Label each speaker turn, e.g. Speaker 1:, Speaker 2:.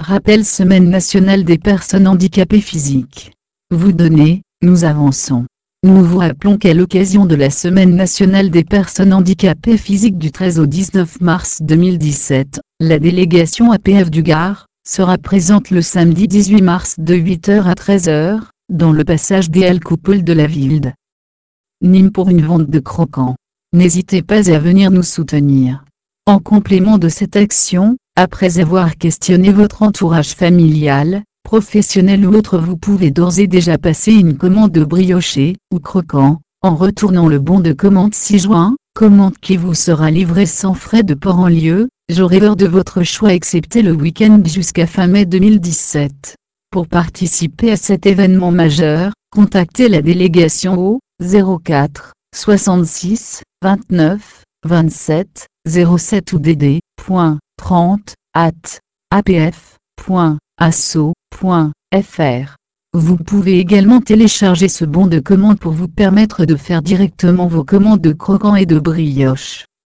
Speaker 1: Rappel Semaine nationale des personnes handicapées physiques. Vous donnez, nous avançons. Nous vous rappelons qu'à l'occasion de la Semaine nationale des personnes handicapées physiques du 13 au 19 mars 2017, la délégation APF du Gard sera présente le samedi 18 mars de 8h à 13h, dans le passage des Halles Coupole de la ville de Nîmes pour une vente de croquants. N'hésitez pas à venir nous soutenir. En complément de cette action, après avoir questionné votre entourage familial, professionnel ou autre, vous pouvez d'ores et déjà passer une commande de brioché ou croquant, en retournant le bon de commande 6 juin, commande qui vous sera livrée sans frais de port en lieu, jour et heure de votre choix excepté le week-end jusqu'à fin mai 2017. Pour participer à cet événement majeur, contactez la délégation au 04 66 29 27 07 ou dd.30@apf.asso.fr. Vous pouvez également télécharger ce bon de commande pour vous permettre de faire directement vos commandes de croquants et de brioches.